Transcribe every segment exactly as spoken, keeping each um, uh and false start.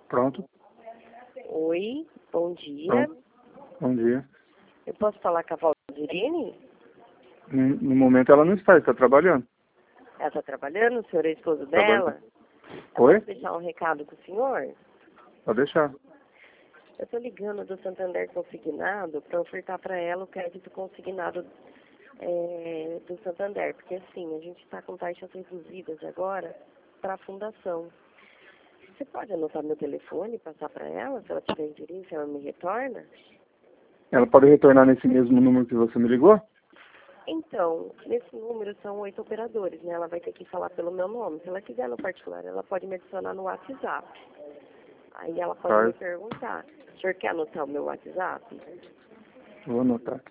Pronto. Oi, bom dia. Pronto. Bom dia. Eu posso falar com a Valdirene? No, no momento ela não está, está trabalhando. Ela está trabalhando? O senhor é esposo Trabalhando. dela? Oi? Eu posso deixar um recado com o senhor? Pode deixar. Eu estou ligando do Santander Consignado para ofertar para ela o crédito consignado é, do Santander. Porque assim, a gente está com taxas reduzidas agora para a fundação. Você pode anotar meu telefone e passar para ela? Se ela tiver interesse, ela me retorna? Ela pode retornar nesse mesmo número que você me ligou? Então, nesse número são oito operadores, né? Ela vai ter que falar pelo meu nome. Se ela quiser no particular, ela pode me adicionar no WhatsApp. Aí ela pode Tá. me perguntar. O senhor quer anotar o meu WhatsApp? Vou anotar aqui.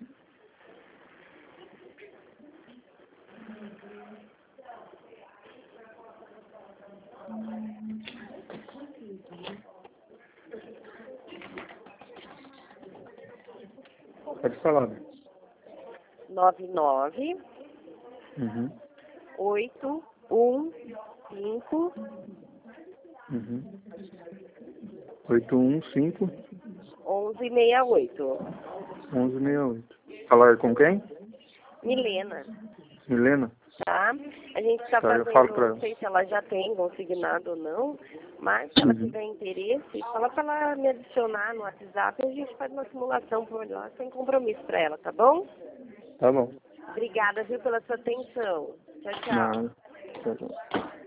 Pode falar, né? nove nove Uhum. oito um cinco Uhum. oito um cinco onze sessenta e oito. onze sessenta e oito. Falar com quem? Milena, Milena? tá? A gente está Tá, eu fazendo, falo pra ela. não sei se ela já tem consignado ou não, mas se ela Uhum. tiver interesse, fala para ela me adicionar no WhatsApp e a gente faz uma simulação por lá, sem compromisso para ela, tá bom? Tá bom. Obrigada, viu, pela sua atenção. Tchau, tchau. Nada. Tá bom.